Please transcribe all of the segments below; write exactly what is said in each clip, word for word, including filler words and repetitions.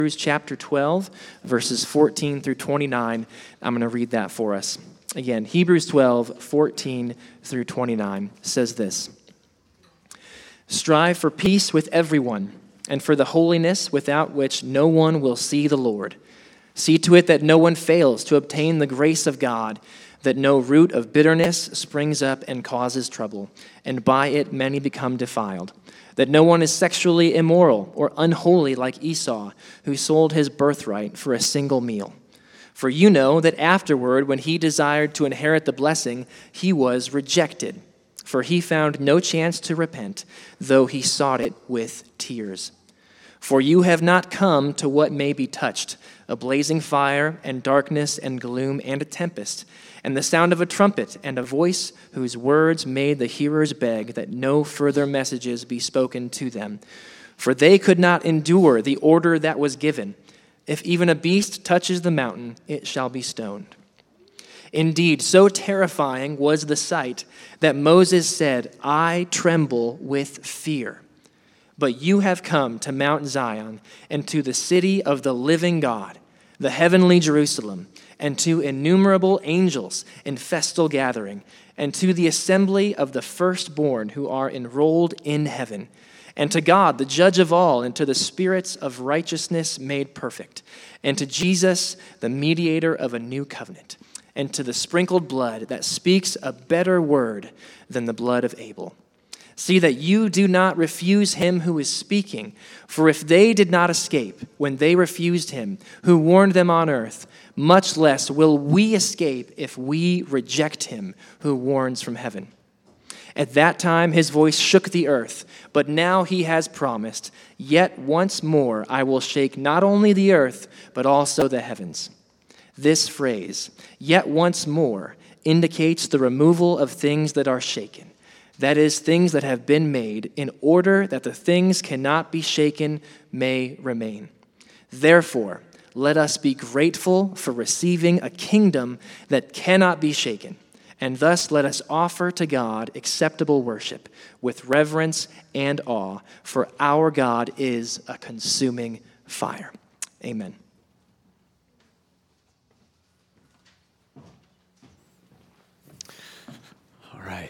Hebrews chapter twelve, verses fourteen through twenty-nine. I'm going to read that for us. Again, Hebrews twelve, fourteen through twenty-nine says this. Strive for peace with everyone, and for the holiness without which no one will see the Lord. See to it that no one fails to obtain the grace of God, that no root of bitterness springs up and causes trouble, and by it many become defiled. That no one is sexually immoral or unholy like Esau, who sold his birthright for a single meal. For you know that afterward, when he desired to inherit the blessing, he was rejected. For he found no chance to repent, though he sought it with tears. For you have not come to what may be touched, a blazing fire and darkness and gloom and a tempest, and the sound of a trumpet and a voice whose words made the hearers beg that no further messages be spoken to them. For they could not endure the order that was given. If even a beast touches the mountain, it shall be stoned. Indeed, so terrifying was the sight that Moses said, I tremble with fear. But you have come to Mount Zion and to the city of the living God, the heavenly Jerusalem, and to innumerable angels in festal gathering, and to the assembly of the firstborn who are enrolled in heaven, and to God, the judge of all, and to the spirits of righteousness made perfect, and to Jesus, the mediator of a new covenant, and to the sprinkled blood that speaks a better word than the blood of Abel. See that you do not refuse him who is speaking, for if they did not escape when they refused him who warned them on earth, much less will we escape if we reject him who warns from heaven. At that time his voice shook the earth, but now he has promised, yet once more I will shake not only the earth, but also the heavens. This phrase, yet once more, indicates the removal of things that are shaken. That is, things that have been made, in order that the things cannot be shaken may remain. Therefore, let us be grateful for receiving a kingdom that cannot be shaken, and thus let us offer to God acceptable worship with reverence and awe, for our God is a consuming fire. Amen. All right.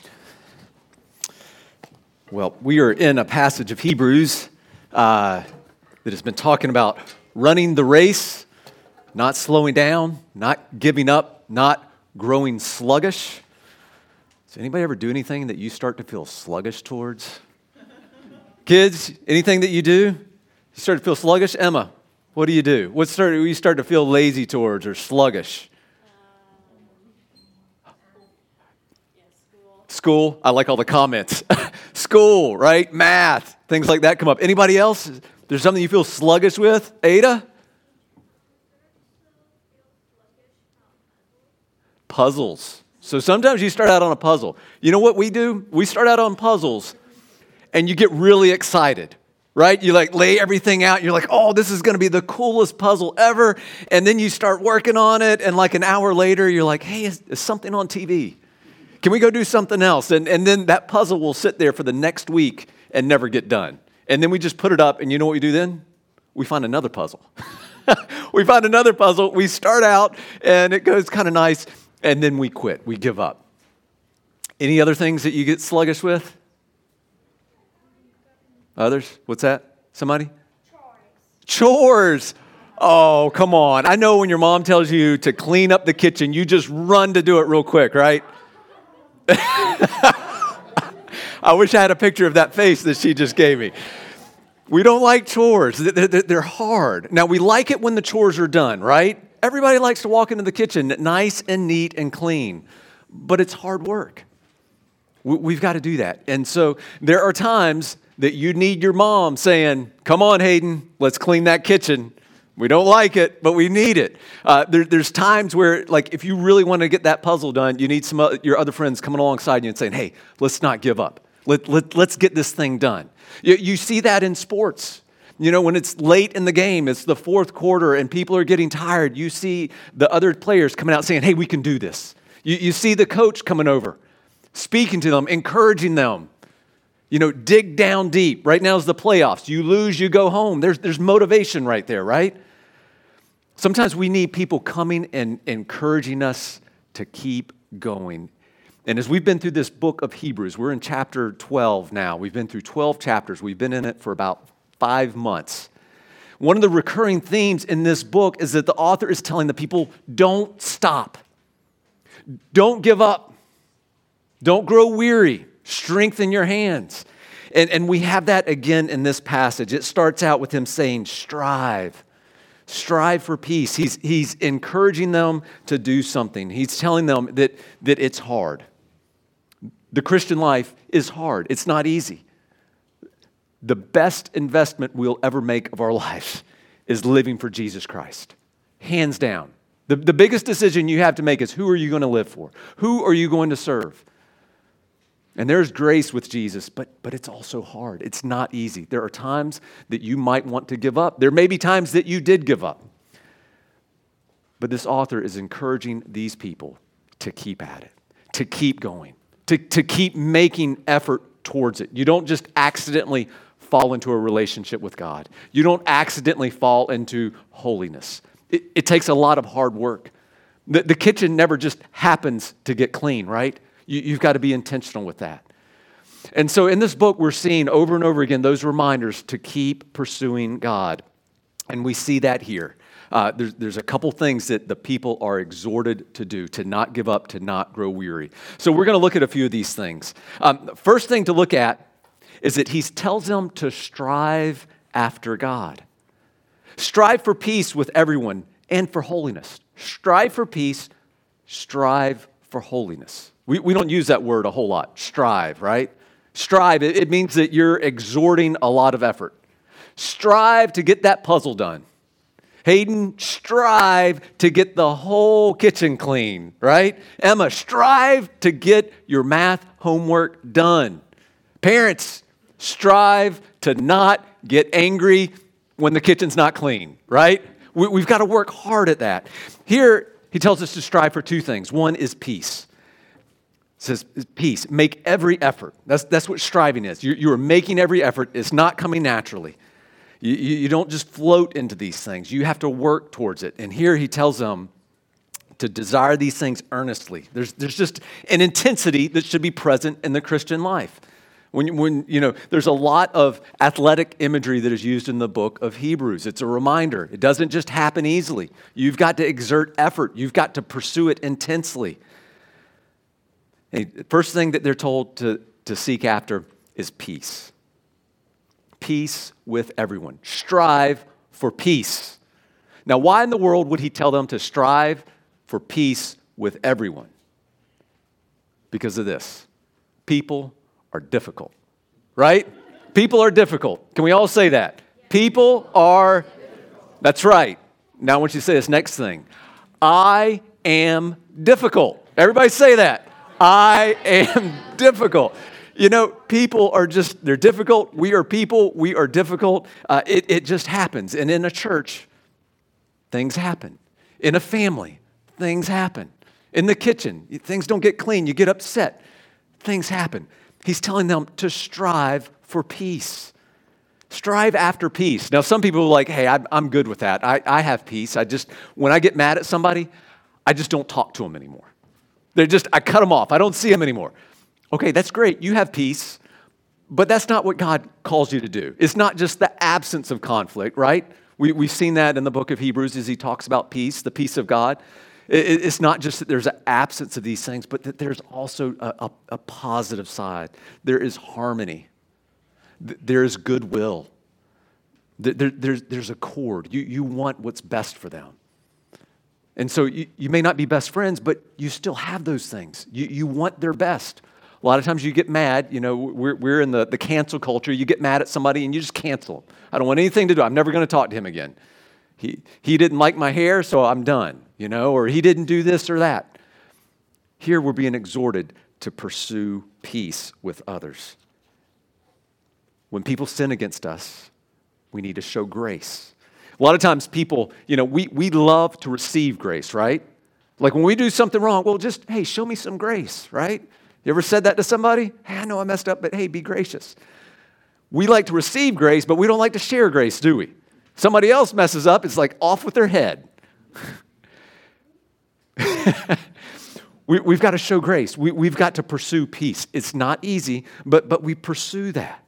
Well, we are in a passage of Hebrews uh, that has been talking about running the race, not slowing down, not giving up, not growing sluggish. Does anybody ever do anything that you start to feel sluggish towards? Kids, anything that you do, you start to feel sluggish? Emma, what do you do? What start you start to feel lazy towards or sluggish? School, I like all the comments. School, right? Math, things like that come up. Anybody else? There's something you feel sluggish with? Ada? Puzzles. So sometimes you start out on a puzzle. You know what we do? We start out on puzzles and you get really excited, right? You like lay everything out. You're like, oh, this is going to be the coolest puzzle ever. And then you start working on it. And like an hour later, you're like, hey, is, is something on T V? Can we go do something else? And, and then that puzzle will sit there for the next week and never get done. And then we just put it up, and you know what we do then? We find another puzzle. we find another puzzle. We start out, and it goes kind of nice, and then we quit. We give up. Any other things that you get sluggish with? Others? What's that? Somebody? Chores. Chores. Oh, come on. I know when your mom tells you to clean up the kitchen, you just run to do it real quick, right? I wish I had a picture of that face that she just gave me. We don't like chores. They're hard. Now, we like it when the chores are done, right? Everybody likes to walk into the kitchen nice and neat and clean, but it's hard work. We've got to do that. And so there are times that you need your mom saying, come on, Hayden, let's clean that kitchen. We don't like it, but we need it. Uh, there, there's times where, like, if you really want to get that puzzle done, you need some uh, your other friends coming alongside you and saying, hey, let's not give up. Let, let, let's get this thing done. You, you see that in sports. You know, when it's late in the game, it's the fourth quarter and people are getting tired, you see the other players coming out saying, hey, we can do this. You, you see the coach coming over, speaking to them, encouraging them. You know, dig down deep. Right now is the playoffs. You lose, you go home. There's, there's motivation right there, right? Sometimes we need people coming and encouraging us to keep going. And as we've been through this book of Hebrews, we're in chapter twelve now. We've been through twelve chapters. We've been in it for about five months. One of the recurring themes in this book is that the author is telling the people, don't stop. Don't give up. Don't grow weary. Strengthen your hands. And, and we have that again in this passage. It starts out with him saying, strive. Strive for peace. He's, he's encouraging them to do something. He's telling them that, that it's hard. The Christian life is hard. It's not easy. The best investment we'll ever make of our lives is living for Jesus Christ. Hands down. The, the biggest decision you have to make is who are you going to live for? Who are you going to serve? And there's grace with Jesus, but, but it's also hard. It's not easy. There are times that you might want to give up. There may be times that you did give up. But this author is encouraging these people to keep at it, to keep going, to, to keep making effort towards it. You don't just accidentally fall into a relationship with God. You don't accidentally fall into holiness. It, it takes a lot of hard work. The, the kitchen never just happens to get clean, right? You, you've got to be intentional with that. And so in this book, we're seeing over and over again those reminders to keep pursuing God. And we see that here. Uh, there's, there's a couple things that the people are exhorted to do, to not give up, to not grow weary. So we're going to look at a few of these things. Um, the first thing to look at is that he tells them to strive after God. Strive for peace with everyone and for holiness. Strive for peace, strive for holiness. We, we don't use that word a whole lot, strive, right? Strive, it, it means that you're exhorting a lot of effort. Strive to get that puzzle done. Hayden, strive to get the whole kitchen clean, right? Emma, strive to get your math homework done. Parents, strive to not get angry when the kitchen's not clean, right? We, we've got to work hard at that. Here, he tells us to strive for two things. One is peace. It says peace. Make every effort. That's, that's what striving is. You, you are making every effort. It's not coming naturally. You, you, you don't just float into these things. You have to work towards it. And here he tells them to desire these things earnestly. There's, there's just an intensity that should be present in the Christian life. When, when, you know, there's a lot of athletic imagery that is used in the book of Hebrews. It's a reminder. It doesn't just happen easily. You've got to exert effort. You've got to pursue it intensely. Hey, the first thing that they're told to, to seek after is peace. Peace with everyone. Strive for peace. Now, why in the world would he tell them to strive for peace with everyone? Because of this. People are difficult, right? People are difficult. Can we all say that? People are, that's right. Now I want you to say this next thing. I am difficult. Everybody say that. I am difficult. You know, people are just, they're difficult. We are people. We are difficult. Uh, it, it just happens. And in a church, things happen. In a family, things happen. In the kitchen, things don't get clean. You get upset. Things happen. He's telling them to strive for peace. Strive after peace. Now, some people are like, hey, I'm, I'm good with that. I, I have peace. I just, when I get mad at somebody, I just don't talk to them anymore. They're just, I cut them off. I don't see them anymore. Okay, that's great. You have peace, but that's not what God calls you to do. It's not just the absence of conflict, right? We, we've seen that in the book of Hebrews as he talks about peace, the peace of God. It's not just that there's an absence of these things, but that there's also a, a, a positive side. There is harmony. There is goodwill. There, there's, there's a accord. You, you want what's best for them. And so you, you may not be best friends, but you still have those things. You, you want their best. A lot of times you get mad. You know, we're, we're in the, the cancel culture. You get mad at somebody and you just cancel them. I don't want anything to do. I'm never going to talk to him again. He, he didn't like my hair, so I'm done. You know, or he didn't do this or that. Here we're being exhorted to pursue peace with others. When people sin against us, we need to show grace. A lot of times people, you know, we, we love to receive grace, right? Like when we do something wrong, well, just, hey, show me some grace, right? You ever said that to somebody? Hey, I know I messed up, but hey, be gracious. We like to receive grace, but we don't like to share grace, do we? Somebody else messes up, it's like off with their head. we, we've got to show grace. We, we've got to pursue peace. It's not easy, but, but we pursue that.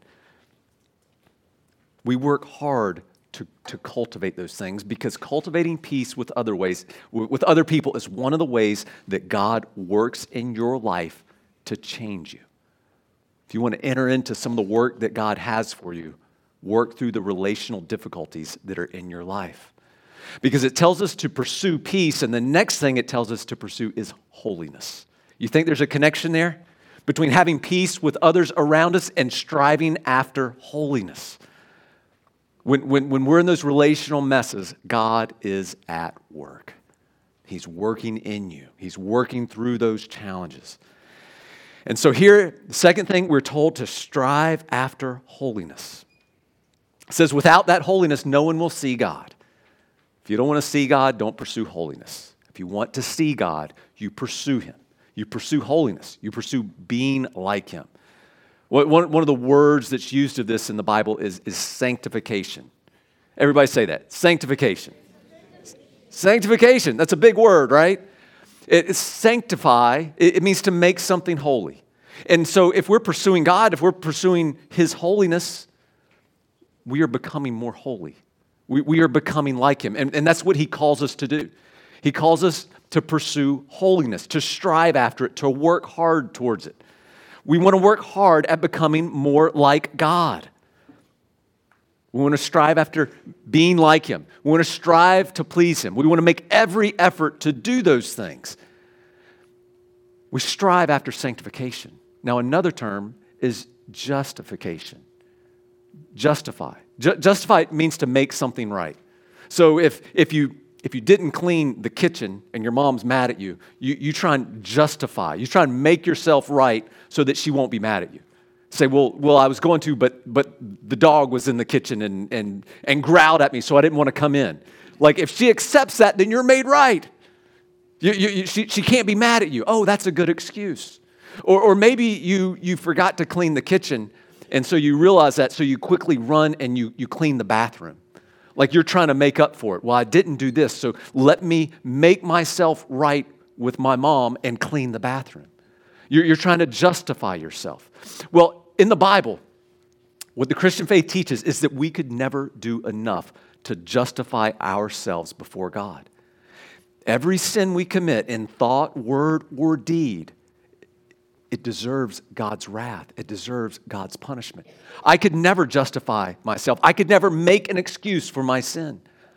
We work hard to, to cultivate those things because cultivating peace with other ways, with other people is one of the ways that God works in your life to change you. If you want to enter into some of the work that God has for you, work through the relational difficulties that are in your life. Because it tells us to pursue peace, and the next thing it tells us to pursue is holiness. You think there's a connection there between having peace with others around us and striving after holiness? When, when, when we're in those relational messes, God is at work. He's working in you. He's working through those challenges. And so here, the second thing, we're told to strive after holiness. It says, without that holiness, no one will see God. If you don't want to see God, don't pursue holiness. If you want to see God, you pursue Him. You pursue holiness. You pursue being like Him. One, one of the words that's used of this in the Bible is, is sanctification. Everybody say that. Sanctification. Sanctification. That's a big word, right? It, it's sanctify. It, it means to make something holy. And so if we're pursuing God, if we're pursuing His holiness, we are becoming more holy. We, we are becoming like Him. And, and that's what He calls us to do. He calls us to pursue holiness, to strive after it, to work hard towards it. We want to work hard at becoming more like God. We want to strive after being like Him. We want to strive to please Him. We want to make every effort to do those things. We strive after sanctification. Now, another term is justification. Justify. Ju- justify means to make something right. So if, if you If you didn't clean the kitchen and your mom's mad at you, you, you try and justify. You try and make yourself right so that she won't be mad at you. Say, well, well, I was going to, but but the dog was in the kitchen and and and growled at me, so I didn't want to come in. Like, if she accepts that, then you're made right. You, you, you, she, she can't be mad at you. Oh, that's a good excuse. Or, or maybe you you forgot to clean the kitchen, and so you realize that, so you quickly run and you you clean the bathroom. Like you're trying to make up for it. Well, I didn't do this, so let me make myself right with my mom and clean the bathroom. You're, you're trying to justify yourself. Well, in the Bible, what the Christian faith teaches is that we could never do enough to justify ourselves before God. Every sin we commit in thought, word, or deed, it deserves God's wrath. It deserves God's punishment. I could never justify myself. I could never make an excuse for my sin.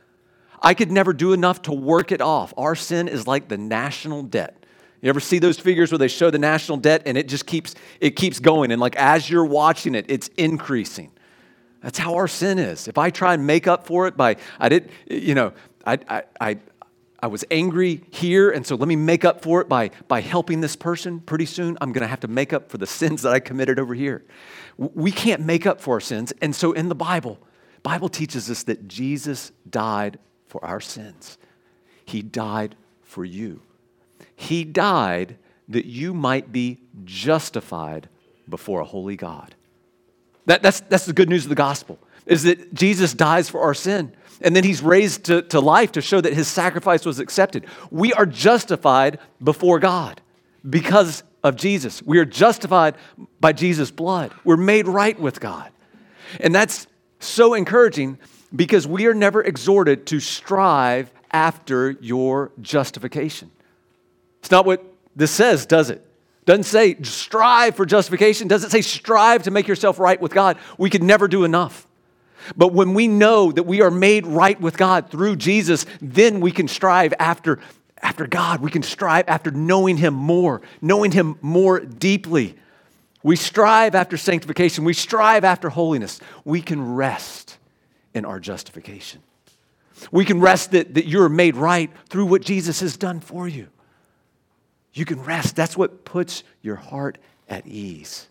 I could never do enough to work it off. Our sin is like the national debt. You ever see those figures where they show the national debt and it just keeps it keeps going, and like as you're watching it, it's increasing. That's how our sin is. If I try and make up for it by I did, you know, I I I I was angry here, and so let me make up for it by, by helping this person. Pretty soon, I'm going to have to make up for the sins that I committed over here. We can't make up for our sins. And so in the Bible, Bible teaches us that Jesus died for our sins. He died for you. He died that you might be justified before a holy God. That, that's, that's the good news of the gospel, is that Jesus dies for our sin. And then He's raised to, to life to show that His sacrifice was accepted. We are justified before God because of Jesus. We are justified by Jesus' blood. We're made right with God. And that's so encouraging because we are never exhorted to strive after your justification. It's not what this says, does it? Doesn't say strive for justification. Doesn't say strive to make yourself right with God. We could never do enough. But when we know that we are made right with God through Jesus, then we can strive after, after God. We can strive after knowing Him more, knowing Him more deeply. We strive after sanctification. We strive after holiness. We can rest in our justification. We can rest that, that you're made right through what Jesus has done for you. You can rest. That's what puts your heart at ease.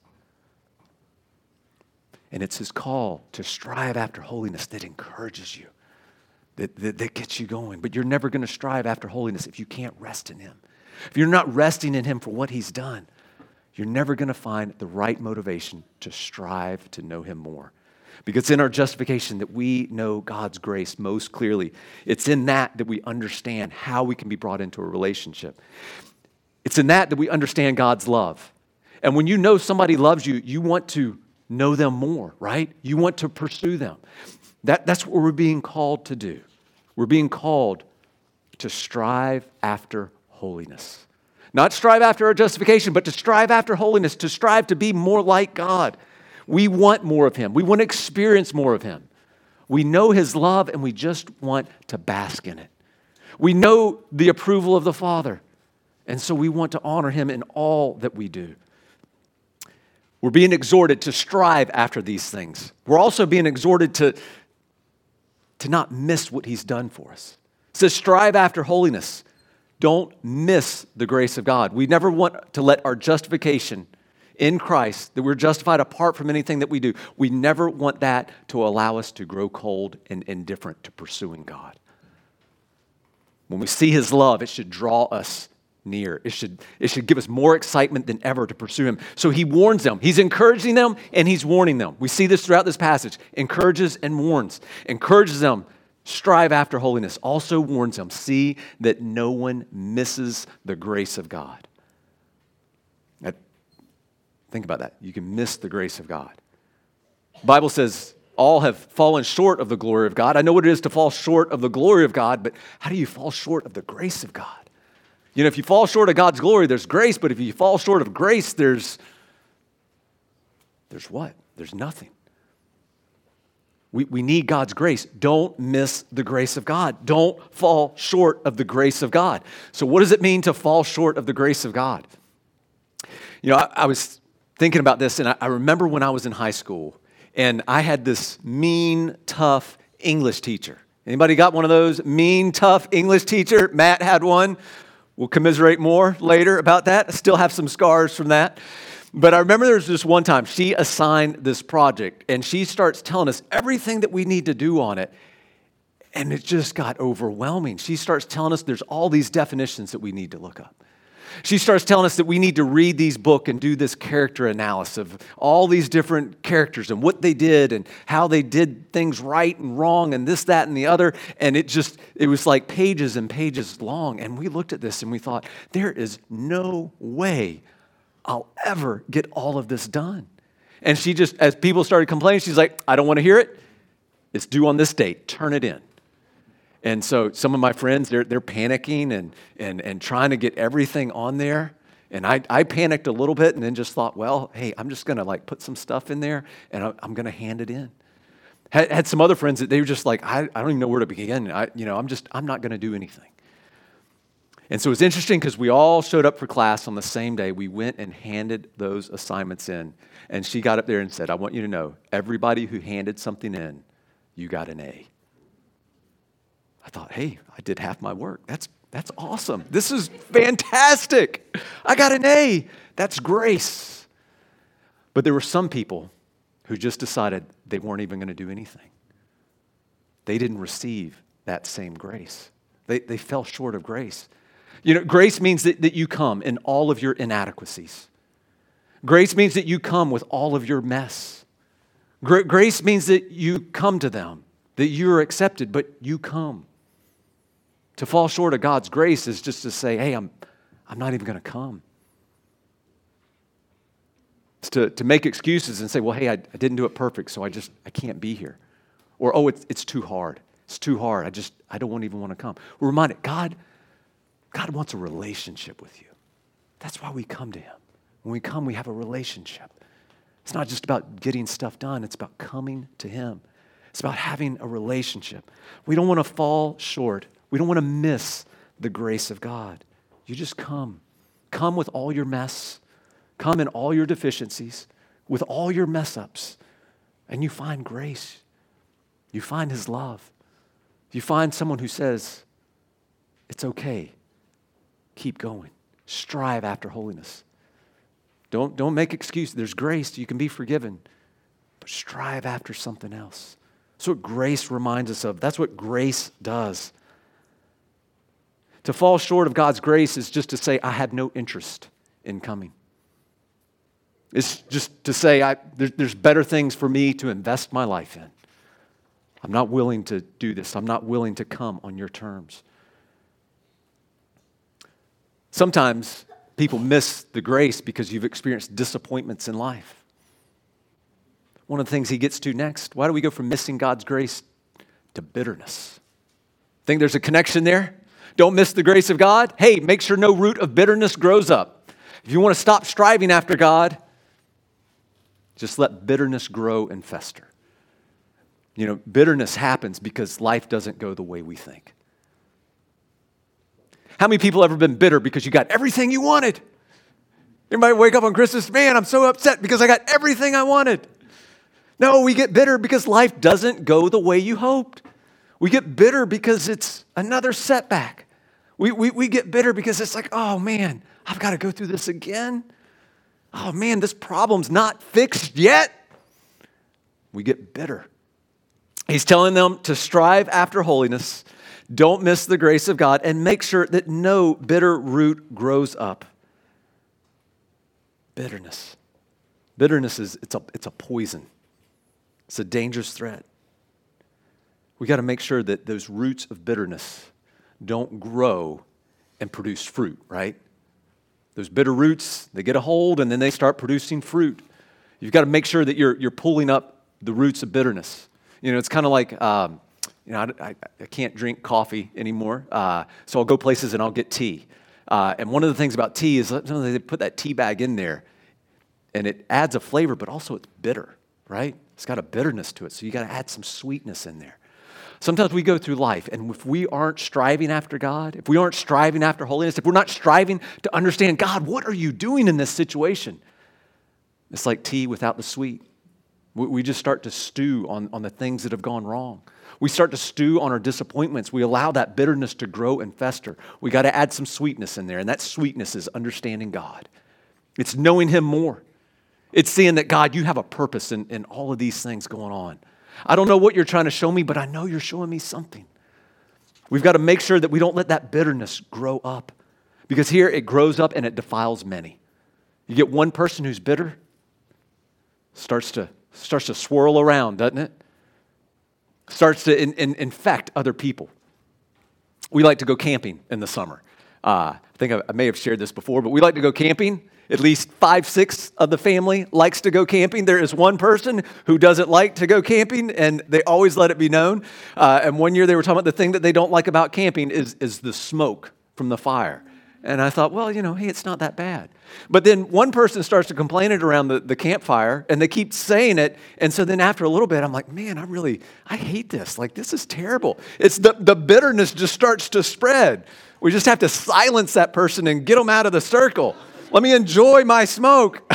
And it's His call to strive after holiness that encourages you, that, that, that gets you going. But you're never going to strive after holiness if you can't rest in Him. If you're not resting in Him for what He's done, you're never going to find the right motivation to strive to know him more. Because it's in our justification that we know God's grace most clearly. It's in that that we understand how we can be brought into a relationship. It's in that that we understand God's love. And when you know somebody loves you, you want to know them more, right? You want to pursue them. That, that's what we're being called to do. We're being called to strive after holiness. Not strive after our justification, but to strive after holiness, to strive to be more like God. We want more of him. We want to experience more of him. We know his love and we just want to bask in it. We know the approval of the Father, and so we want to honor him in all that we do. We're being exhorted to strive after these things. We're also being exhorted to, to not miss what he's done for us. It says strive after holiness. Don't miss the grace of God. We never want to let our justification in Christ, that we're justified apart from anything that we do, we never want that to allow us to grow cold and indifferent to pursuing God. When we see his love, it should draw us near. It should, it should give us more excitement than ever to pursue him. So he warns them. He's encouraging them and he's warning them. We see this throughout this passage. Encourages and warns. Encourages them, strive after holiness. Also warns them, see that no one misses the grace of God. Now, think about that. You can miss the grace of God. The Bible says all have fallen short of the glory of God. I know what it is to fall short of the glory of God, but how do you fall short of the grace of God? You know, if you fall short of God's glory, there's grace, but if you fall short of grace, there's, there's what? There's nothing. We, we need God's grace. Don't miss the grace of God. Don't fall short of the grace of God. So what does it mean to fall short of the grace of God? You know, I, I was thinking about this, and I, I remember when I was in high school, and I had this mean, tough English teacher. Anybody got one of those mean, tough English teacher? Matt had one. We'll commiserate more later about that. I still have some scars from that. But I remember there was this one time she assigned this project, and she starts telling us everything that we need to do on it, and it just got overwhelming. She starts telling us there's all these definitions that we need to look up. She starts telling us that we need to read these books and do this character analysis of all these different characters and what they did and how they did things right and wrong and this, that, and the other. And it just, it was like pages and pages long. And we looked at this and we thought, there is no way I'll ever get all of this done. And she just, as people started complaining, she's like, I don't want to hear it. It's due on this date. Turn it in. And so some of my friends, they're they're panicking and and and trying to get everything on there. And I, I panicked a little bit and then just thought, well, hey, I'm just going to like put some stuff in there and I, I'm going to hand it in. Had, had some other friends that they were just like, I, I don't even know where to begin. I, you know, I'm just, I'm not going to do anything. And so it's interesting because we all showed up for class on the same day. We went and handed those assignments in. And she got up there and said, I want you to know, everybody who handed something in, you got an A. I thought, hey, I did half my work. That's that's awesome. This is fantastic. I got an A. That's grace. But there were some people who just decided they weren't even going to do anything. They didn't receive that same grace. They, they fell short of grace. You know, grace means that, that you come in all of your inadequacies. Grace means that you come with all of your mess. Gra- grace means that you come to them, that you're accepted, but you come. To fall short of God's grace is just to say, hey, I'm, I'm not even going to come. It's to, to make excuses and say, well, hey, I, I didn't do it perfect, so I just, I can't be here. Or, oh, it's, it's too hard. It's too hard. I just, I don't even want to come. We're reminded, God, God wants a relationship with you. That's why we come to him. When we come, we have a relationship. It's not just about getting stuff done. It's about coming to him. It's about having a relationship. We don't want to fall short. We don't want to miss the grace of God. You just come. Come with all your mess. Come in all your deficiencies, with all your mess ups. And you find grace. You find his love. You find someone who says, it's okay. Keep going. Strive after holiness. Don't, don't make excuses. There's grace. You can be forgiven. But strive after something else. That's what grace reminds us of. That's what grace does. To fall short of God's grace is just to say, I had no interest in coming. It's just to say I, there, there's better things for me to invest my life in. I'm not willing to do this. I'm not willing to come on your terms. Sometimes people miss the grace because you've experienced disappointments in life. One of the things he gets to next, why do we go from missing God's grace to bitterness? Think there's a connection there? Don't miss the grace of God. Hey, make sure no root of bitterness grows up. If you want to stop striving after God, just let bitterness grow and fester. You know, bitterness happens because life doesn't go the way we think. How many people have ever been bitter because you got everything you wanted? Anybody wake up on Christmas, man, I'm so upset because I got everything I wanted. No, we get bitter because life doesn't go the way you hoped. We get bitter because it's another setback. We, we, we get bitter because it's like, oh man, I've got to go through this again. Oh man, this problem's not fixed yet. We get bitter. He's telling them to strive after holiness. Don't miss the grace of God, and make sure that no bitter root grows up. Bitterness. Bitterness is it's a, it's a poison. It's a dangerous threat. We got to make sure that those roots of bitterness don't grow and produce fruit, right? Those bitter roots, they get a hold and then they start producing fruit. You've got to make sure that you're, you're pulling up the roots of bitterness. You know, it's kind of like, um, you know, I, I, I can't drink coffee anymore, uh, so I'll go places and I'll get tea. Uh, and one of the things about tea is that they put that tea bag in there and it adds a flavor, but also it's bitter, right? It's got a bitterness to it, so you got to add some sweetness in there. Sometimes we go through life, and if we aren't striving after God, if we aren't striving after holiness, if we're not striving to understand, God, what are you doing in this situation? It's like tea without the sweet. We, we just start to stew on, on the things that have gone wrong. We start to stew on our disappointments. We allow that bitterness to grow and fester. We got to add some sweetness in there, and that sweetness is understanding God. It's knowing Him more. It's seeing that, God, you have a purpose in, in all of these things going on. I don't know what you're trying to show me, but I know you're showing me something. We've got to make sure that we don't let that bitterness grow up, because here it grows up and it defiles many. You get one person who's bitter, starts to starts to swirl around, doesn't it? Starts to in, in, infect other people. We like to go camping in the summer. Uh, I think I, I may have shared this before, but we like to go camping. At least five, six of the family likes to go camping. There is one person who doesn't like to go camping, and they always let it be known. Uh, and one year they were talking about the thing that they don't like about camping is, is the smoke from the fire. And I thought, well, you know, hey, it's not that bad. But then one person starts to complain it around the, the campfire, and they keep saying it. And so then after a little bit, I'm like, man, I really, I hate this. Like, this is terrible. It's the, the bitterness just starts to spread. We just have to silence that person and get them out of the circle. Let me enjoy my smoke.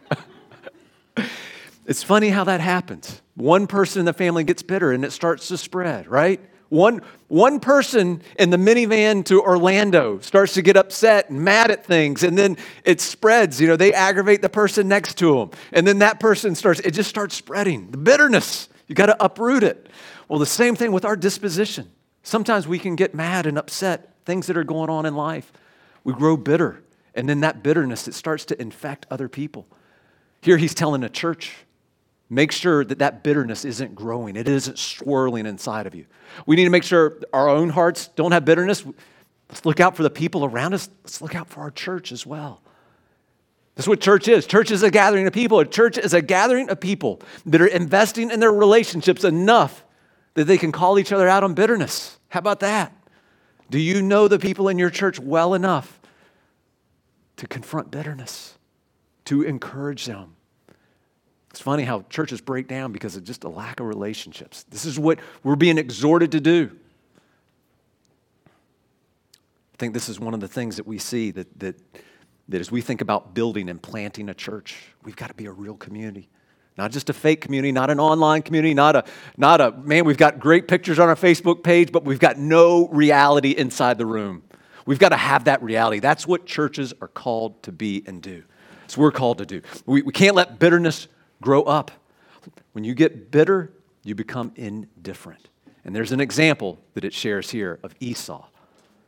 It's funny how that happens. One person in the family gets bitter and it starts to spread, right? One, one person in the minivan to Orlando starts to get upset and mad at things, and then it spreads. You know, they aggravate the person next to them, and then that person starts, it just starts spreading. The bitterness, you got to uproot it. Well, the same thing with our disposition. Sometimes we can get mad and upset, things that are going on in life. We grow bitter. And then that bitterness, it starts to infect other people. Here he's telling a church, make sure that that bitterness isn't growing. It isn't swirling inside of you. We need to make sure our own hearts don't have bitterness. Let's look out for the people around us. Let's look out for our church as well. That's what church is. Church is a gathering of people. A church is a gathering of people that are investing in their relationships enough that they can call each other out on bitterness. How about that? Do you know the people in your church well enough to confront bitterness, to encourage them? It's funny how churches break down because of just a lack of relationships. This is what we're being exhorted to do. I think this is one of the things that we see that, that, that as we think about building and planting a church, we've got to be a real community. Not just a fake community, not an online community, not a, not a, man, we've got great pictures on our Facebook page, but we've got no reality inside the room. We've got to have that reality. That's what churches are called to be and do. That's what we're called to do. We, we can't let bitterness grow up. When you get bitter, you become indifferent. And there's an example that it shares here of Esau.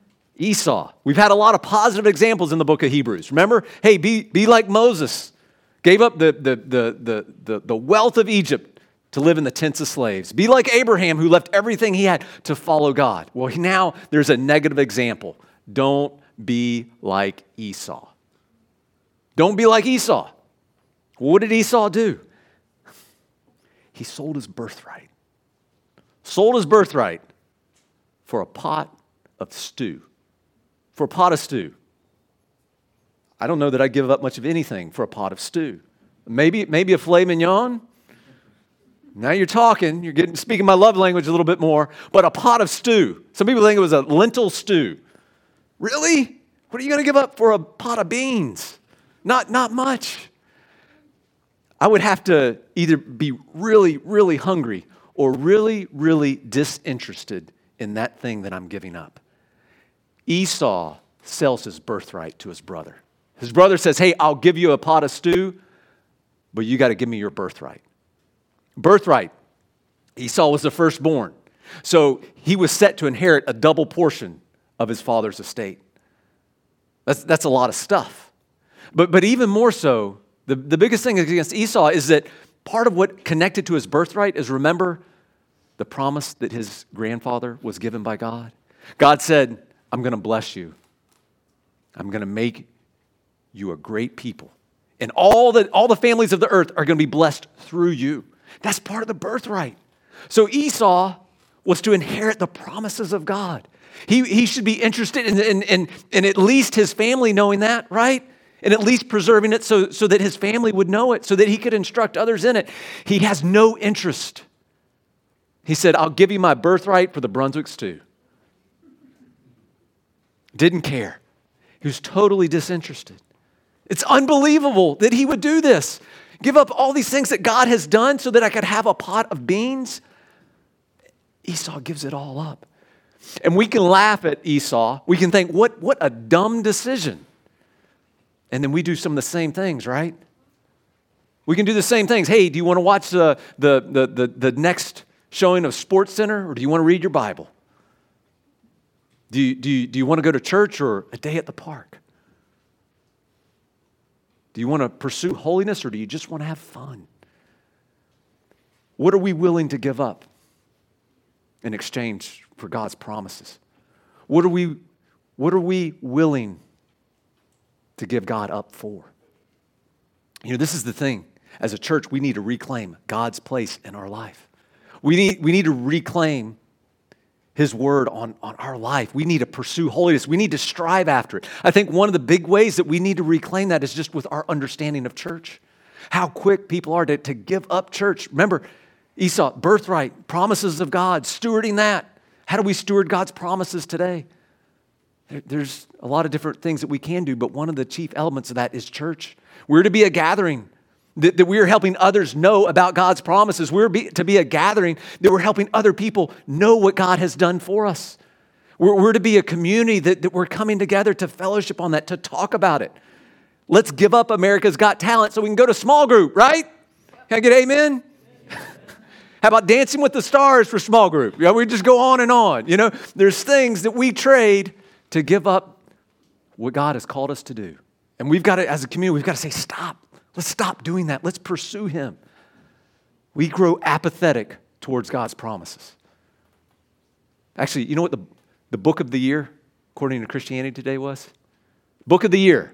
Esau. We've had a lot of positive examples in the book of Hebrews. Remember? Hey, be, be like Moses. Gave up the, the, the, the, the, the wealth of Egypt to live in the tents of slaves. Be like Abraham, who left everything he had to follow God. Well, now there's a negative example. Don't be like Esau. Don't be like Esau. What did Esau do? He sold his birthright. Sold his birthright for a pot of stew. For a pot of stew. I don't know that I'd give up much of anything for a pot of stew. Maybe, maybe a filet mignon. Now you're talking. You're getting speaking my love language a little bit more. But a pot of stew. Some people think it was a lentil stew. Really? What are you going to give up for a pot of beans? Not, not much. I would have to either be really, really hungry or really, really disinterested in that thing that I'm giving up. Esau sells his birthright to his brother. His brother says, hey, I'll give you a pot of stew, but you got to give me your birthright. Birthright. Esau was the firstborn. So he was set to inherit a double portion of his father's estate. That's, that's a lot of stuff. But, but even more so, the, the biggest thing against Esau is that part of what connected to his birthright is, remember the promise that his grandfather was given by God? God said, I'm going to bless you. I'm going to make you a great people. And all the, all the families of the earth are going to be blessed through you. That's part of the birthright. So Esau was to inherit the promises of God. He, he should be interested in, in, in, in at least his family knowing that, right? And at least preserving it so, so that his family would know it, so that he could instruct others in it. He has no interest. He said, I'll give you my birthright for the Brunswick stew. Didn't care. He was totally disinterested. It's unbelievable that he would do this. Give up all these things that God has done so that I could have a pot of beans. Esau gives it all up. And we can laugh at Esau. We can think, what, what a dumb decision. And then we do some of the same things, right? We can do the same things. Hey, do you want to watch the, the, the, the, the next showing of SportsCenter, or do you want to read your Bible? Do you, do you, do you want to go to church or a day at the park? Do you want to pursue holiness, or do you just want to have fun? What are we willing to give up in exchange for God's promises? What are we, what are we willing to give God up for? You know, this is the thing. As a church, we need to reclaim God's place in our life. We need, we need to reclaim His word on, on our life. We need to pursue holiness. We need to strive after it. I think one of the big ways that we need to reclaim that is just with our understanding of church. How quick people are to, to give up church. Remember, Esau, birthright, promises of God, stewarding that. How do we steward God's promises today? There, there's a lot of different things that we can do, but one of the chief elements of that is church. We're to be a gathering that, that we are helping others know about God's promises. We're be, to be a gathering that we're helping other people know what God has done for us. We're, we're to be a community that, that we're coming together to fellowship on that, to talk about it. Let's give up America's Got Talent so we can go to small group, right? Can I get amen? How about Dancing with the Stars for small group? You know, we just go on and on. You know, there's things that we trade to give up what God has called us to do. And we've got to, as a community, we've got to say, stop. Let's stop doing that. Let's pursue Him. We grow apathetic towards God's promises. Actually, you know what the, the book of the year, according to Christianity Today, was? Book of the year.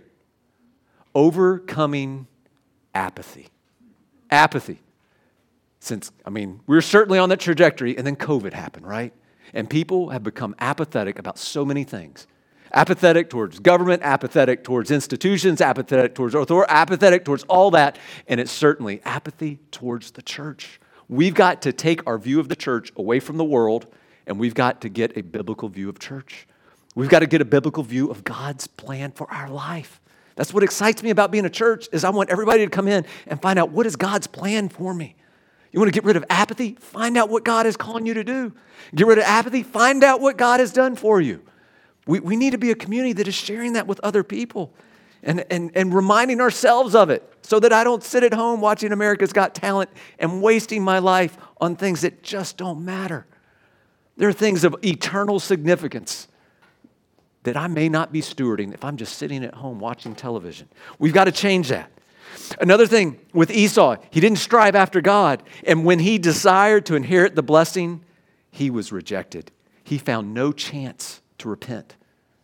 Overcoming apathy. Apathy. Since, I mean, we're certainly on that trajectory, and then COVID happened, right? And people have become apathetic about so many things. Apathetic towards government, apathetic towards institutions, apathetic towards authority, apathetic towards all that, and it's certainly apathy towards the church. We've got to take our view of the church away from the world, and we've got to get a biblical view of church. We've got to get a biblical view of God's plan for our life. That's what excites me about being a church, is I want everybody to come in and find out, what is God's plan for me? You want to get rid of apathy? Find out what God is calling you to do. Get rid of apathy? Find out what God has done for you. We, we need to be a community that is sharing that with other people and, and, and reminding ourselves of it, so that I don't sit at home watching America's Got Talent and wasting my life on things that just don't matter. There are things of eternal significance that I may not be stewarding if I'm just sitting at home watching television. We've got to change that. Another thing with Esau, he didn't strive after God. And when he desired to inherit the blessing, he was rejected. He found no chance to repent.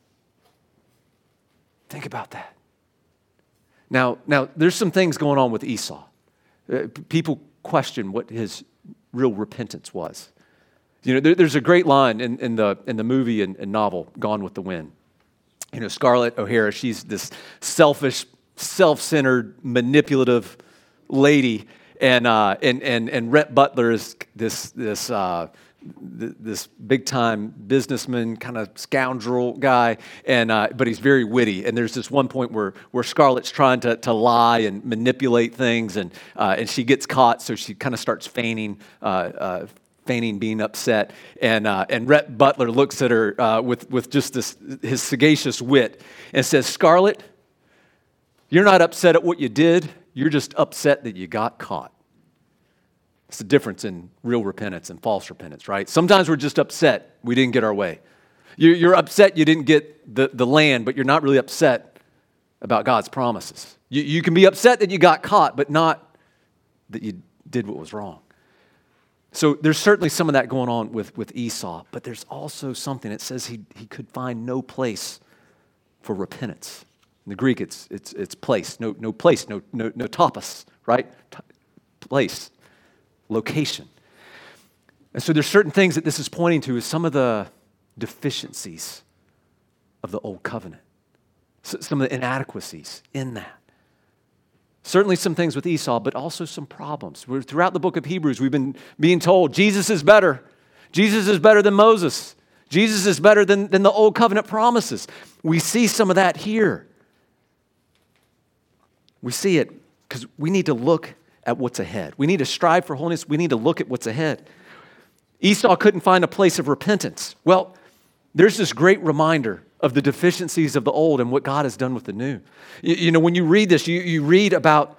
Think about that. Now, now there's some things going on with Esau. Uh, people question what his real repentance was. You know, there, there's a great line in, in the in the movie and, and novel, Gone with the Wind. You know, Scarlett O'Hara, she's this selfish, self-centered, manipulative lady, and uh, and and and Rhett Butler is this this uh, th- this big-time businessman, kind of scoundrel guy, and uh, but he's very witty. And there's this one point where where Scarlett's trying to to lie and manipulate things, and uh, and she gets caught, so she kind of starts feigning. Uh, uh, feigning being upset, and uh, and Rhett Butler looks at her uh, with with just this his sagacious wit and says, "Scarlett, you're not upset at what you did. You're just upset that you got caught." It's the difference in real repentance and false repentance, right? Sometimes we're just upset we didn't get our way. You're, you're upset you didn't get the, the land, but you're not really upset about God's promises. You, you can be upset that you got caught, but not that you did what was wrong. So there's certainly some of that going on with, with Esau, but there's also something that says he, he could find no place for repentance. In the Greek, it's it's it's place, no no place, no no no topos, right? T- place, location. And so there's certain things that this is pointing to as some of the deficiencies of the old covenant, so some of the inadequacies in that. Certainly some things with Esau, but also some problems. We're, throughout the book of Hebrews, we've been being told Jesus is better. Jesus is better than Moses. Jesus is better than, than the old covenant promises. We see some of that here. We see it because we need to look at what's ahead. We need to strive for holiness. We need to look at what's ahead. Esau couldn't find a place of repentance. Well, there's this great reminder of the deficiencies of the old and what God has done with the new. You, you know, when you read this, you, you read about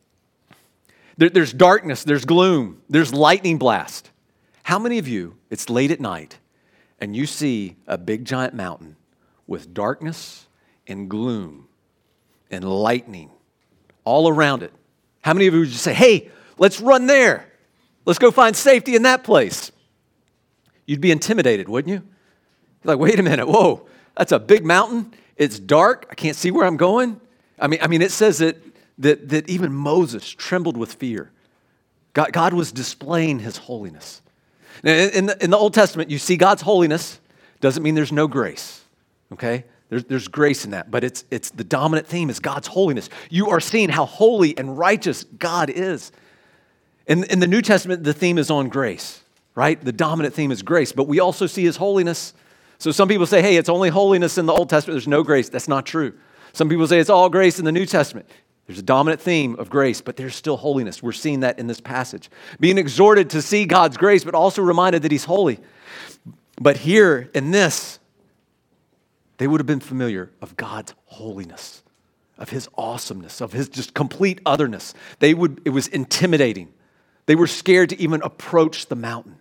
there, there's darkness, there's gloom, there's lightning blast. How many of you, it's late at night, and you see a big giant mountain with darkness and gloom and lightning all around it? How many of you would just say, hey, let's run there. Let's go find safety in that place? You'd be intimidated, wouldn't you? You're like, wait a minute, whoa. That's a big mountain. It's dark. I can't see where I'm going. I mean, I mean, it says that that, that even Moses trembled with fear. God, God was displaying his holiness. Now, in the, in the Old Testament, you see God's holiness. Doesn't mean there's no grace. Okay? There's, there's grace in that, but it's it's the dominant theme is God's holiness. You are seeing how holy and righteous God is. In, in the New Testament, the theme is on grace, right? The dominant theme is grace, but we also see his holiness. So some people say, hey, it's only holiness in the Old Testament. There's no grace. That's not true. Some people say it's all grace in the New Testament. There's a dominant theme of grace, but there's still holiness. We're seeing that in this passage. Being exhorted to see God's grace, but also reminded that he's holy. But here in this, they would have been familiar of God's holiness, of his awesomeness, of his just complete otherness. They would, it was intimidating. They were scared to even approach the mountain.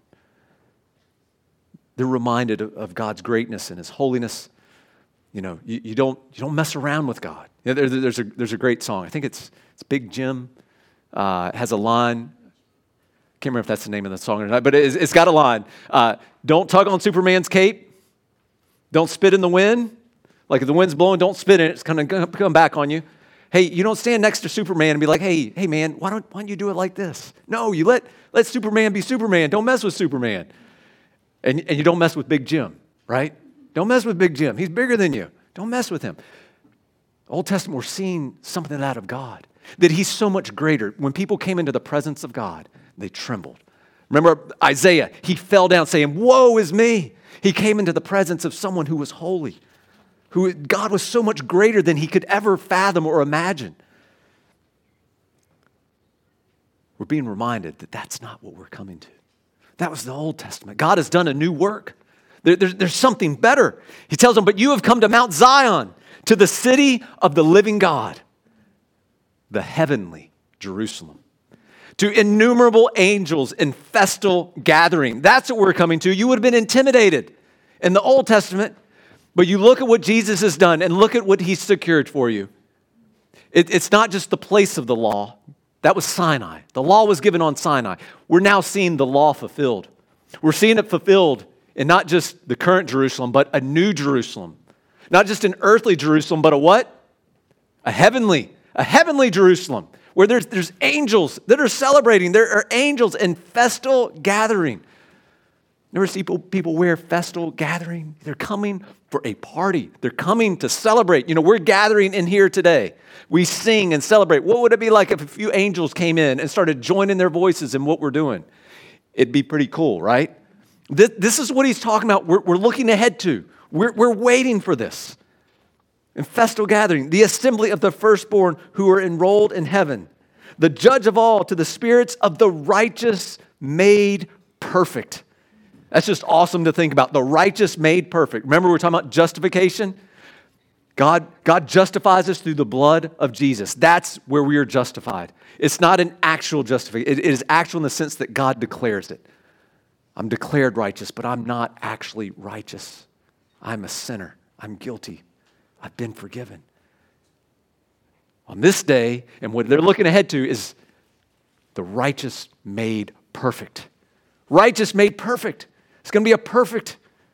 They're reminded of God's greatness and his holiness. You know, you, you don't you don't mess around with God. You know, there, there's a there's a great song. I think it's it's Big Jim. Uh, has a line. Can't remember if that's the name of the song or not, but it's, it's got a line. Uh, don't tug on Superman's cape. Don't spit in the wind. Like if the wind's blowing, don't spit in it. It's going to come back on you. Hey, you don't stand next to Superman and be like, hey, hey man, why don't why don't you do it like this? No, you let let Superman be Superman. Don't mess with Superman. And, and you don't mess with Big Jim, right? Don't mess with Big Jim. He's bigger than you. Don't mess with him. Old Testament, we're seeing something out of God, that he's so much greater. When people came into the presence of God, they trembled. Remember Isaiah, he fell down saying, woe is me. He came into the presence of someone who was holy, who God was so much greater than he could ever fathom or imagine. We're being reminded that that's not what we're coming to. That was the Old Testament. God has done a new work. There, there's, there's something better. He tells them, but you have come to Mount Zion, to the city of the living God, the heavenly Jerusalem, to innumerable angels in festal gathering. That's what we're coming to. You would have been intimidated in the Old Testament, but you look at what Jesus has done and look at what he's secured for you. It, it's not just the place of the law. That was Sinai. The law was given on Sinai. We're now seeing the law fulfilled. We're seeing it fulfilled in not just the current Jerusalem, but a new Jerusalem. Not just an earthly Jerusalem, but a what? A heavenly, a heavenly Jerusalem, where there's, there's angels that are celebrating. There are angels in festal gathering. Never see people, people wear festal gathering. They're coming for a party. They're coming to celebrate. You know, we're gathering in here today. We sing and celebrate. What would it be like if a few angels came in and started joining their voices in what we're doing? It'd be pretty cool, right? This, this is what he's talking about. We're, we're looking ahead to. We're, we're waiting for this. In festal gathering, the assembly of the firstborn who are enrolled in heaven, the judge of all, to the spirits of the righteous made perfect. That's just awesome to think about. The righteous made perfect. Remember, we were talking about justification? God, God justifies us through the blood of Jesus. That's where we are justified. It's not an actual justification. It, it is actual in the sense that God declares it. I'm declared righteous, but I'm not actually righteous. I'm a sinner. I'm guilty. I've been forgiven. On this day, and what they're looking ahead to is the righteous made perfect. Righteous made perfect. It's going to be a perfect.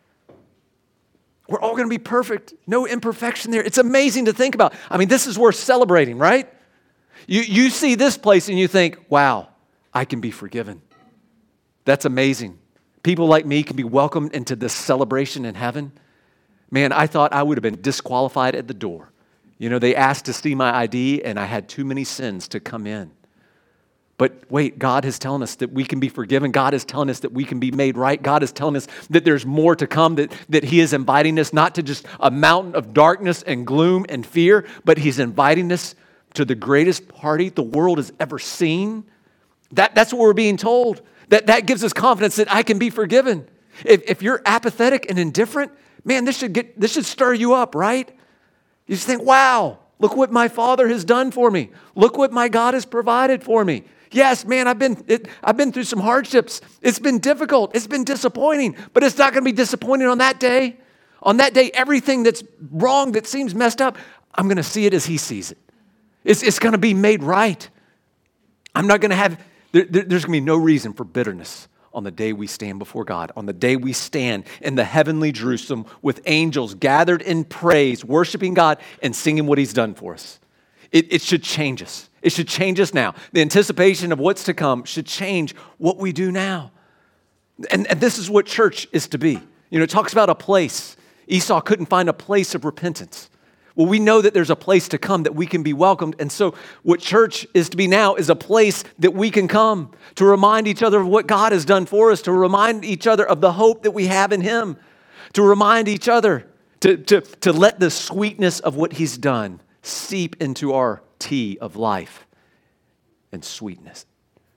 We're all going to be perfect. No imperfection there. It's amazing to think about. I mean, this is worth celebrating, right? You, you see this place and you think, wow, I can be forgiven. That's amazing. People like me can be welcomed into this celebration in heaven. Man, I thought I would have been disqualified at the door. You know, they asked to see my I D, and I had too many sins to come in. But wait, God is telling us that we can be forgiven. God is telling us that we can be made right. God is telling us that there's more to come, that, that He is inviting us not to just a mountain of darkness and gloom and fear, but He's inviting us to the greatest party the world has ever seen. That, that's what we're being told. That, that gives us confidence that I can be forgiven. If, if you're apathetic and indifferent, man, this should get this should stir you up, right? You just think, wow, look what my Father has done for me. Look what my God has provided for me. Yes, man, I've been it, I've been through some hardships. It's been difficult. It's been disappointing, but it's not going to be disappointing on that day. On that day, everything that's wrong, that seems messed up, I'm going to see it as He sees it. It's, it's going to be made right. I'm not going to have, there, there, there's going to be no reason for bitterness on the day we stand before God, on the day we stand in the heavenly Jerusalem with angels gathered in praise, worshiping God and singing what He's done for us. It, it should change us. It should change us now. The anticipation of what's to come should change what we do now. And, and this is what church is to be. You know, it talks about a place. Esau couldn't find a place of repentance. Well, we know that there's a place to come that we can be welcomed. And so what church is to be now is a place that we can come to remind each other of what God has done for us, to remind each other of the hope that we have in Him, to remind each other, to, to, to let the sweetness of what He's done seep into our tea of life and sweetness.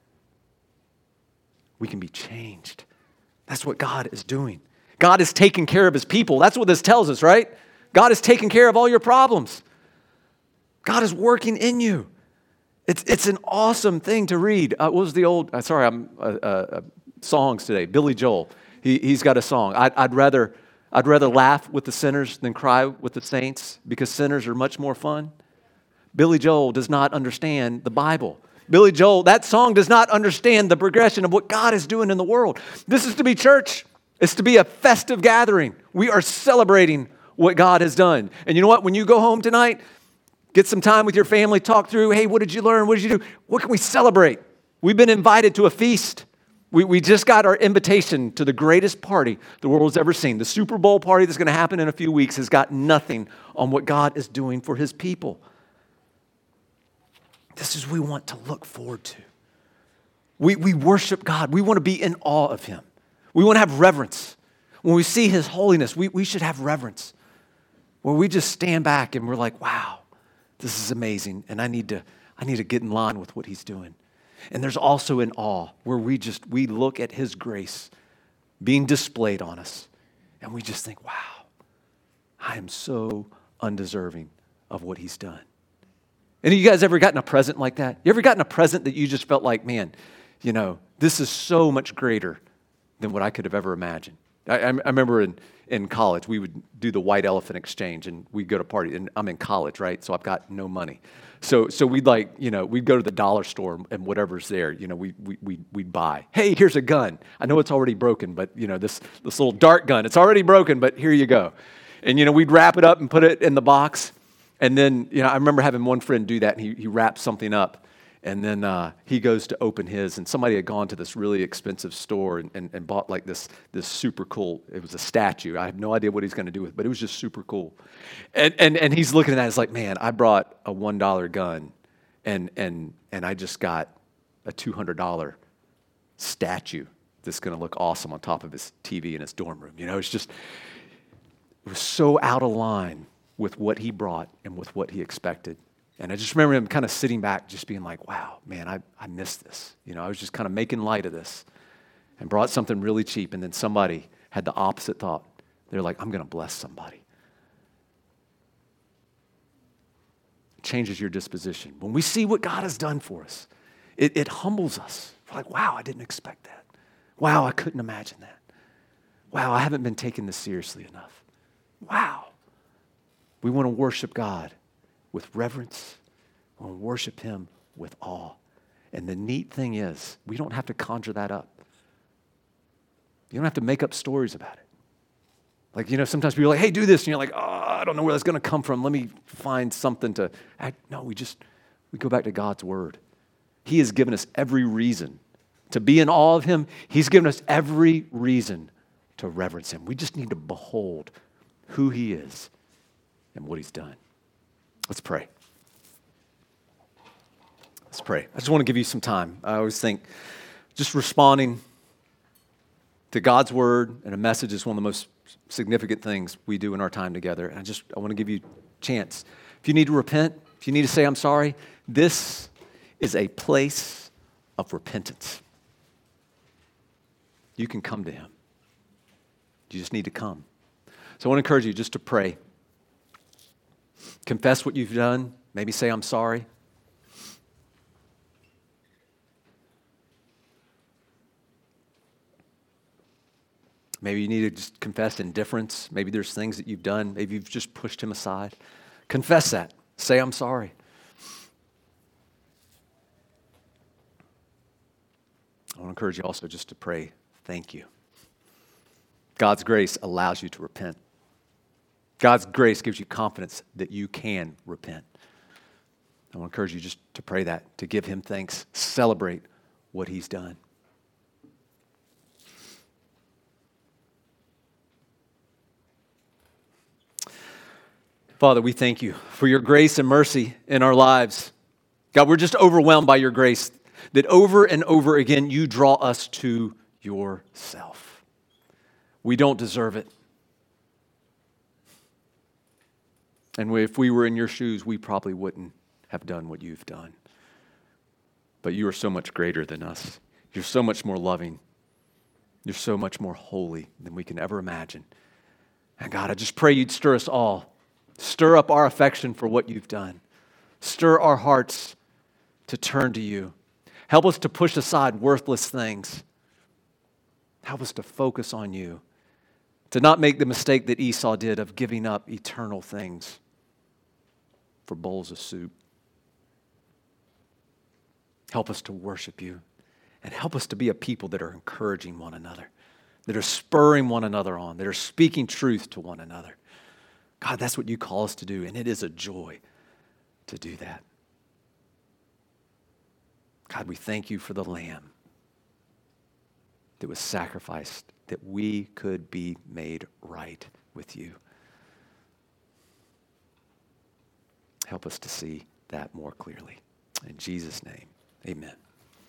We can be changed. That's what God is doing. God is taking care of His people. That's what this tells us, right? God is taking care of all your problems. God is working in you. It's, it's an awesome thing to read. Uh, what was the old, uh, sorry, I'm uh, uh, songs today. Billy Joel, he, he's got a song. I'd, I'd, rather, I'd rather laugh with the sinners than cry with the saints because sinners are much more fun. Billy Joel does not understand the Bible. Billy Joel, that song does not understand the progression of what God is doing in the world. This is to be church. It's to be a festive gathering. We are celebrating what God has done. And you know what? When you go home tonight, get some time with your family, talk through, hey, what did you learn? What did you do? What can we celebrate? We've been invited to a feast. We, we just got our invitation to the greatest party the world has ever seen. The Super Bowl party that's going to happen in a few weeks has got nothing on what God is doing for His people. This is what we want to look forward to. We, we worship God. We want to be in awe of Him. We want to have reverence. When we see His holiness, we, we should have reverence. Where we just stand back and we're like, wow, this is amazing. And I need to, I need to get in line with what He's doing. And there's also an awe where we just, we look at His grace being displayed on us. And we just think, wow, I am so undeserving of what He's done. Any of you guys ever gotten a present like that? You ever gotten a present that you just felt like, man, you know, this is so much greater than what I could have ever imagined? I, I remember in, in college, we would do the white elephant exchange, and we'd go to party. And I'm in college, right? So I've got no money. So so we'd like, you know, we'd go to the dollar store and whatever's there, you know, we, we, we, we'd buy. Hey, here's a gun. I know it's already broken, but, you know, this, this little dart gun, it's already broken, but here you go. And, you know, we'd wrap it up and put it in the box. And then, you know, I remember having one friend do that, and he, he wrapped something up. And then uh, he goes to open his, and somebody had gone to this really expensive store and, and, and bought like this, this super cool, it was a statue. I have no idea what he's going to do with it, but it was just super cool. And, and, and he's looking at that, it's like, man, I brought a one dollar gun, and, and, and I just got a two hundred dollar statue that's going to look awesome on top of his T V in his dorm room. You know, it's just, it was so out of line with what he brought and with what he expected. And I just remember him kind of sitting back, just being like, wow, man, I, I missed this. You know, I was just kind of making light of this and brought something really cheap. And then somebody had the opposite thought. They're like, I'm going to bless somebody. It changes your disposition. When we see what God has done for us, it, it humbles us. We're like, wow, I didn't expect that. Wow, I couldn't imagine that. Wow, I haven't been taking this seriously enough. Wow. We want to worship God with reverence. We want to worship him with awe. And the neat thing is, we don't have to conjure that up. You don't have to make up stories about it. Like, you know, sometimes people are like, hey, do this. And you're like, oh, I don't know where that's going to come from. Let me find something to act. No, we just, we go back to God's word. He has given us every reason to be in awe of him. He's given us every reason to reverence him. We just need to behold who he is and what he's done. Let's pray. Let's pray. I just want to give you some time. I always think just responding to God's word and a message is one of the most significant things we do in our time together. And I just, I want to give you a chance. If you need to repent, if you need to say, I'm sorry, this is a place of repentance. You can come to him. You just need to come. So I want to encourage you just to pray. Confess what you've done. Maybe say, I'm sorry. Maybe you need to just confess indifference. Maybe there's things that you've done. Maybe you've just pushed him aside. Confess that. Say, I'm sorry. I want to encourage you also just to pray, thank you. God's grace allows you to repent. God's grace gives you confidence that you can repent. I want to encourage you just to pray that, to give him thanks, celebrate what he's done. Father, we thank you for your grace and mercy in our lives. God, we're just overwhelmed by your grace, that over and over again you draw us to yourself. We don't deserve it. And if we were in your shoes, we probably wouldn't have done what you've done. But you are so much greater than us. You're so much more loving. You're so much more holy than we can ever imagine. And God, I just pray you'd stir us all. Stir up our affection for what you've done. Stir our hearts to turn to you. Help us to push aside worthless things. Help us to focus on you. To not make the mistake that Esau did of giving up eternal things for bowls of soup. Help us to worship you. And help us to be a people that are encouraging one another. That are spurring one another on. That are speaking truth to one another. God, that's what you call us to do. And it is a joy to do that. God, we thank you for the Lamb that was sacrificed that we could be made right with you. Help us to see that more clearly. In Jesus' name, amen.